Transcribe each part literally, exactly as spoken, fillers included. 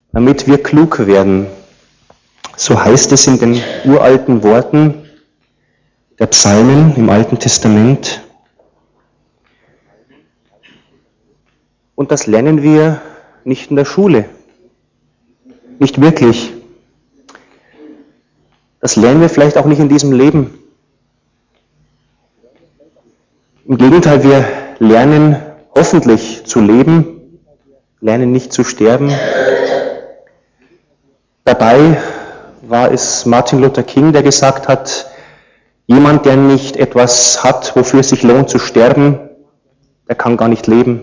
damit wir klug werden. So heißt es in den uralten Worten der Psalmen im Alten Testament. Und das lernen wir nicht in der Schule. Nicht wirklich. Das lernen wir vielleicht auch nicht in diesem Leben. Im Gegenteil, wir lernen hoffentlich zu leben, lernen nicht zu sterben. Dabei war es Martin Luther King, der gesagt hat, jemand, der nicht etwas hat, wofür es sich lohnt zu sterben, der kann gar nicht leben.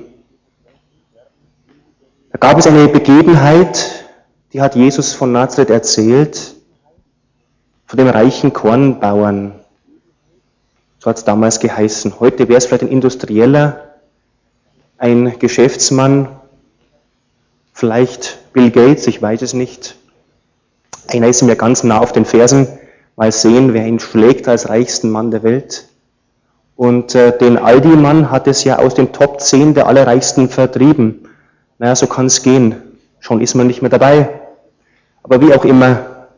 Da gab es eine Begebenheit, die hat Jesus von Nazareth erzählt, von dem reichen Kornbauern. So hat es damals geheißen. Heute wäre es vielleicht ein Industrieller, ein Geschäftsmann, vielleicht Bill Gates, ich weiß es nicht. Einer ist mir ganz nah auf den Fersen. Mal sehen, wer ihn schlägt als reichsten Mann der Welt. Und äh, den Aldi-Mann hat es ja aus den Top zehn der allerreichsten vertrieben. Naja, so kann es gehen. Schon ist man nicht mehr dabei. Aber wie auch immer,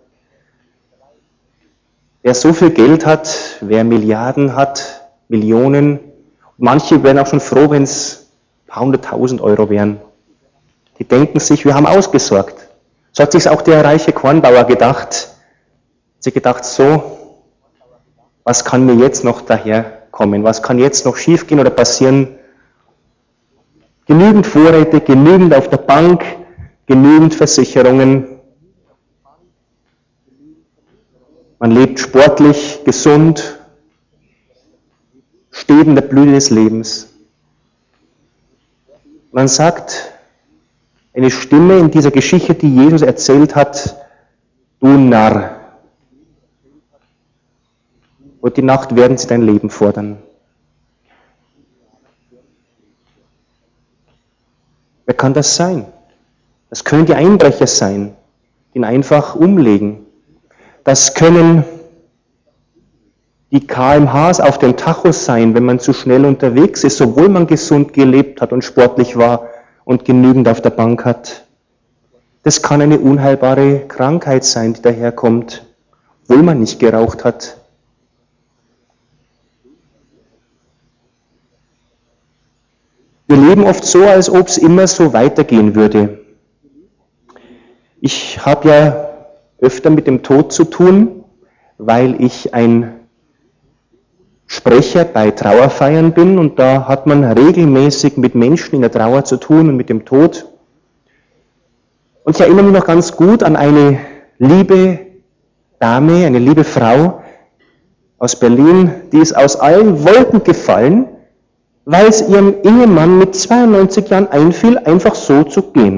wer so viel Geld hat, wer Milliarden hat, Millionen, manche wären auch schon froh, wenn es ein paar hunderttausend Euro wären. Die denken sich, wir haben ausgesorgt. So hat sich auch der reiche Kornbauer gedacht. Sie gedacht, so, was kann mir jetzt noch daherkommen? Was kann jetzt noch schiefgehen oder passieren? Genügend Vorräte, genügend auf der Bank, genügend Versicherungen. Man lebt sportlich, gesund, steht in der Blüte des Lebens. Man sagt, eine Stimme in dieser Geschichte, die Jesus erzählt hat, du Narr, heute Nacht werden sie dein Leben fordern. Wer kann das sein? Das können die Einbrecher sein, die ihn einfach umlegen. Das können die K M Hs auf dem Tacho sein, wenn man zu schnell unterwegs ist, obwohl man gesund gelebt hat und sportlich war und genügend auf der Bank hat. Das kann eine unheilbare Krankheit sein, die daherkommt, obwohl man nicht geraucht hat. Wir leben oft so, als ob es immer so weitergehen würde. Ich habe ja öfter mit dem Tod zu tun, weil ich ein Sprecher bei Trauerfeiern bin und da hat man regelmäßig mit Menschen in der Trauer zu tun und mit dem Tod. Und ich erinnere mich noch ganz gut an eine liebe Dame, eine liebe Frau aus Berlin, die ist aus allen Wolken gefallen, weil es ihrem Ehemann mit zweiundneunzig Jahren einfiel, einfach so zu gehen.